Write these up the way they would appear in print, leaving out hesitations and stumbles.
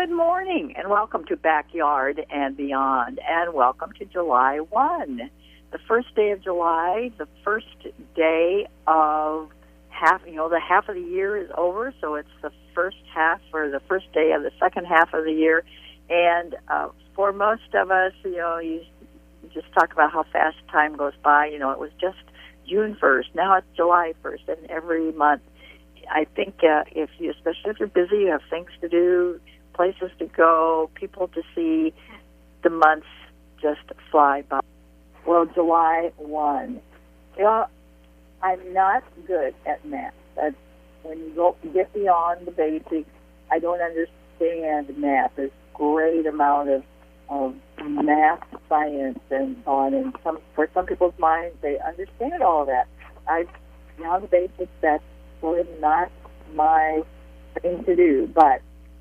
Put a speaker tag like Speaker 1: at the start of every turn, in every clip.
Speaker 1: Good morning, and welcome to Backyard and Beyond, and welcome to July 1. The first day of July, the first day of the half of the year is over, so it's the first half, or the first day of the second half of the year. And for most of us, you just talk about how fast time goes by. It was just June 1st. Now it's July 1st, and every month, I think especially if you're busy, you have things to do, places to go, people to see, the months just fly by. Well, July 1. I'm not good at math. That's when you get beyond the basics. I don't understand math. There's a great amount of math, science, and so on. And for some people's minds, they understand all of that. Beyond the basics, that's sort of not my thing to do. But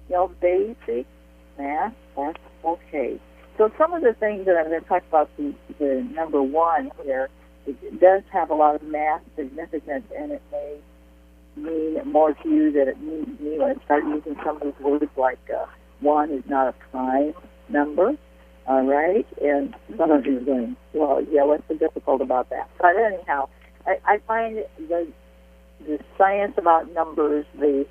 Speaker 1: basic math, that's okay. So some of the things that I'm going to talk about, the number one here, it does have a lot of math significance, and it may mean more to you than it means to me when I start using some of these words like one is not a prime number, all right? And some of you are going, well, yeah, what's so difficult about that? But anyhow, I find the science about numbers, the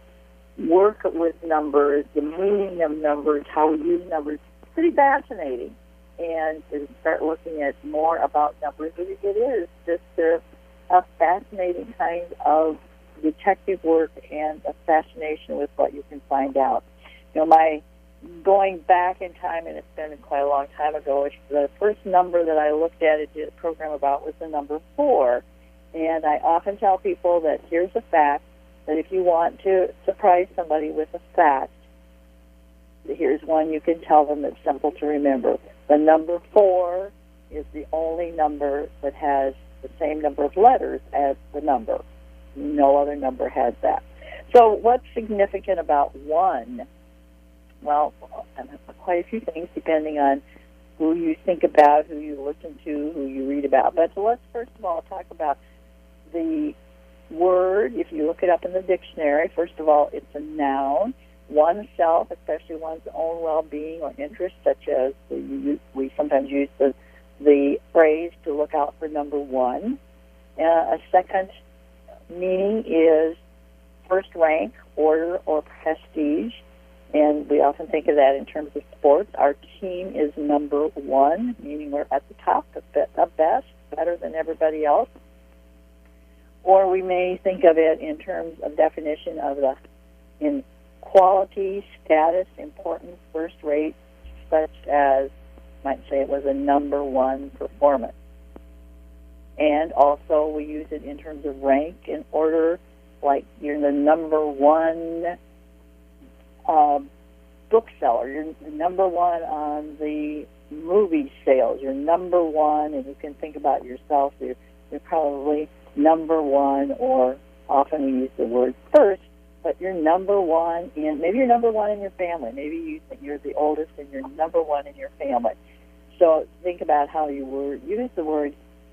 Speaker 1: work with numbers, the meaning of numbers, how we use numbers, pretty fascinating. And to start looking at more about numbers, it is just a fascinating kind of detective work and a fascination with what you can find out. My going back in time, and it's been quite a long time ago, the first number that I looked at and did a program about was the number 4. And I often tell people that here's a fact, that if you want to surprise somebody with a fact, here's one you can tell them that's simple to remember. The number 4 is the only number that has the same number of letters as the number. No other number has that. So what's significant about 1? Well, quite a few things depending on who you think about, who you listen to, who you read about. But let's first of all talk about the word. If you look it up in the dictionary, first of all, it's a noun. Oneself, especially one's own well-being or interest, such as we sometimes use the phrase to look out for number 1. A second meaning is first rank, order, or prestige, and we often think of that in terms of sports. Our team is number 1, meaning we're at the top, the best, better than everybody else. Or we may think of it in terms of definition of in quality, status, importance, first rate, such as, might say it was a number 1 performance. And also we use it in terms of rank and order, like you're the number 1 bookseller, you're the number 1 on the movie sales, you're number 1, and you can think about yourself, you're probably number 1, or often we use the word first, but you're number 1 maybe you're number 1 in your family. Maybe you think you're the oldest and you're number 1 in your family. So think about how you use the word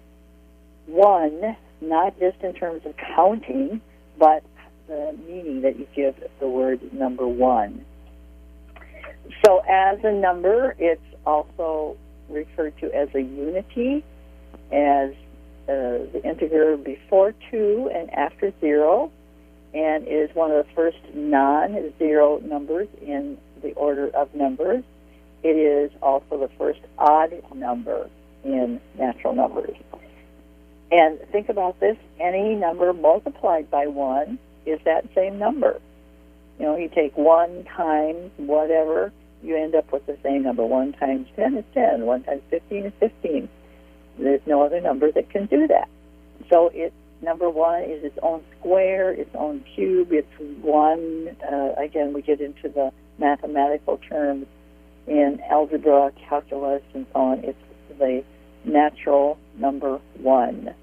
Speaker 1: 1, not just in terms of counting, but the meaning that you give the word number 1. So as a number, it's also referred to as a unity, as the integer before 2 and after 0, and is one of the first non-zero numbers in the order of numbers. It is also the first odd number in natural numbers. And think about this, any number multiplied by 1 is that same number. You take 1 times whatever, you end up with the same number. 1 times 10 is 10, 1 times 15 is 15. There's no other number that can do that. So number 1 is its own square, its own cube. It's 1. Again, we get into the mathematical terms in algebra, calculus, and so on. It's the natural number 1.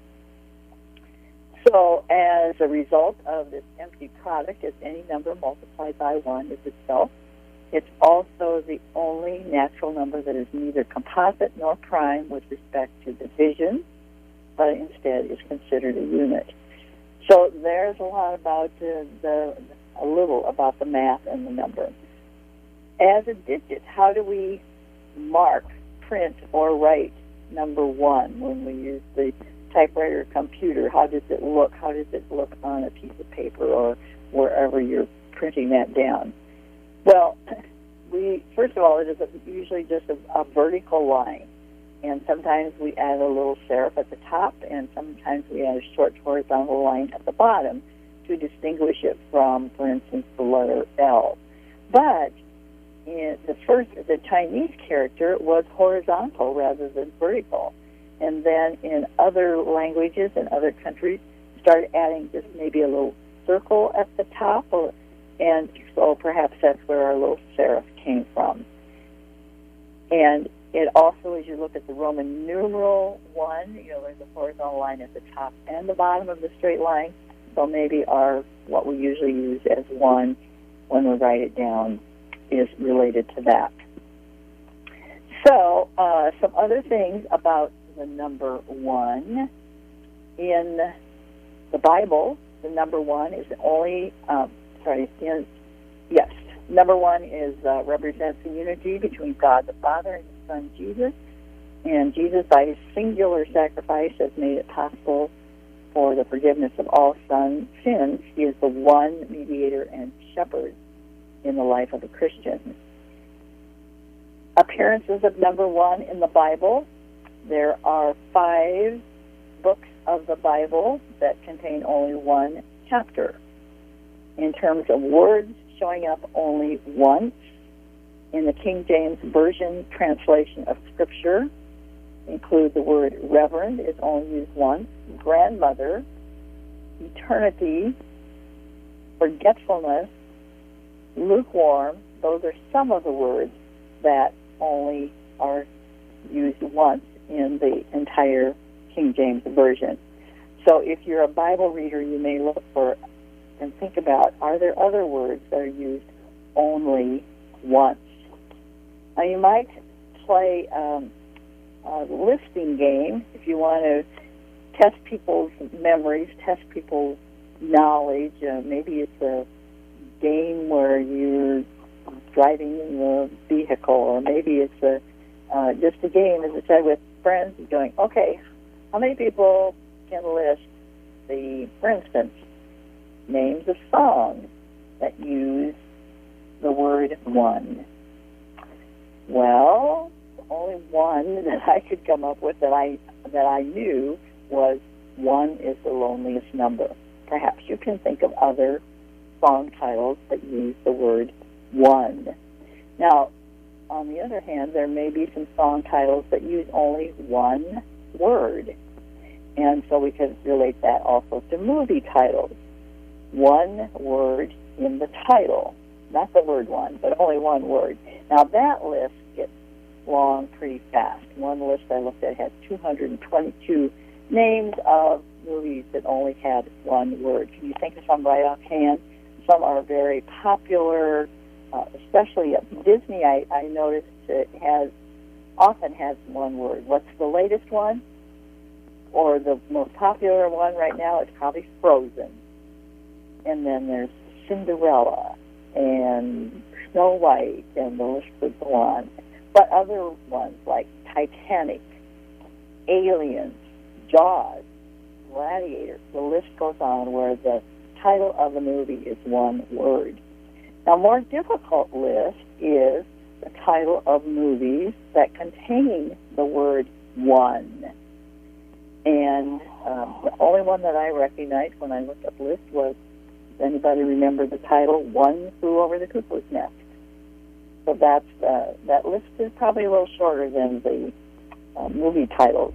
Speaker 1: So as a result of this empty product, as any number multiplied by 1 is itself, it's also the only natural number that is neither composite nor prime with respect to division, but instead is considered a unit. So there's a lot about a little about the math and the number. as a digit, how do we mark, print, or write number 1 when we use the typewriter or computer? How does it look? How does it look on a piece of paper or wherever you're printing that down? Well, first of all, it is usually just a vertical line. And sometimes we add a little serif at the top, and sometimes we add a short horizontal line at the bottom to distinguish it from, for instance, the letter L. But the Chinese character was horizontal rather than vertical. And then in other languages and other countries, started adding just maybe a little circle at the top, and so perhaps that's where our little serif came from. And it also, as you look at the Roman numeral 1, there's a horizontal line at the top and the bottom of the straight line. So maybe what we usually use as 1 when we write it down is related to that. So some other things about the number 1. In the Bible, the number 1 is only, number 1 is represents the unity between God the Father and His Son Jesus. And Jesus, by His singular sacrifice, has made it possible for the forgiveness of all sins. He is the one mediator and shepherd in the life of a Christian. Appearances of number 1 in the Bible. There are 5 books of the Bible that contain only 1 chapter. In terms of words showing up only once, in the King James Version translation of Scripture, include the word reverend is only used once, grandmother, eternity, forgetfulness, lukewarm. Those are some of the words that only are used once in the entire King James Version. So if you're a Bible reader, you may look for and think about, are there other words that are used only once? Now, you might play a listing game if you want to test people's memories, test people's knowledge. Maybe it's a game where you're driving in the vehicle, or maybe it's just a game, as I said, with friends, going, okay, how many people can list for instance, names of songs that use the word 1? Well, the only one that I could come up with that I knew was 1 is the loneliest number. Perhaps you can think of other song titles that use the word 1. Now, on the other hand, there may be some song titles that use only 1 word. And so we could relate that also to movie titles. 1 word in the title. Not the word 1, but only 1 word. Now, that list gets long pretty fast. One list I looked at had 222 names of movies that only had 1 word. Can you think of some right offhand? Some are very popular, especially at Disney. I noticed it often has 1 word. What's the latest one? Or the most popular one right now is probably Frozen. And then there's Cinderella and Snow White, and the list would go on. But other ones like Titanic, Aliens, Jaws, Gladiator, the list goes on, where the title of the movie is 1 word. Now, a more difficult list is the title of movies that contain the word 1. And the only one that I recognized when I looked up the list was, does anybody remember the title, One Flew Over the Cuckoo's Nest? So that list is probably a little shorter than the movie titles.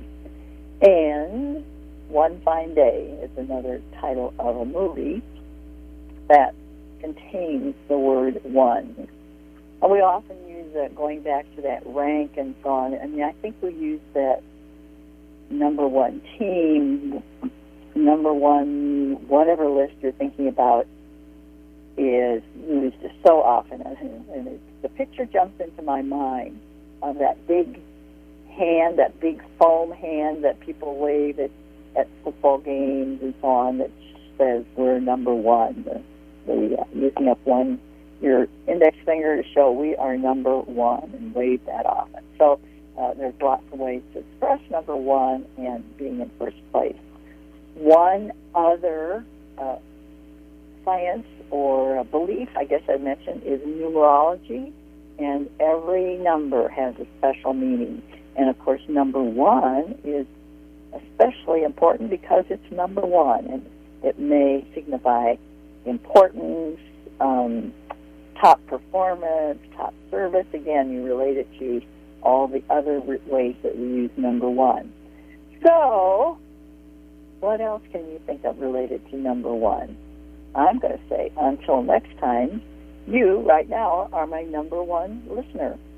Speaker 1: And One Fine Day is another title of a movie that contains the word 1. And we often use going back to that rank and so on. I mean, I think we use that number 1 team, number 1, whatever list you're thinking about is used so often. And the picture jumps into my mind of that big hand, that big foam hand that people wave at football games and so on, that says we're number 1. Using up 1 your index finger to show we are number one and wave that often. So there's lots of ways to express number one and being in first place. One other science or belief, I guess I mentioned, is numerology, and every number has a special meaning. And, of course, number one is especially important because it's number one, and it may signify importance, top performance, top service. Again, you relate it to all the other ways that we use number one. So, what else can you think of related to number one? I'm going to say, until next time, you right now are my number one listener.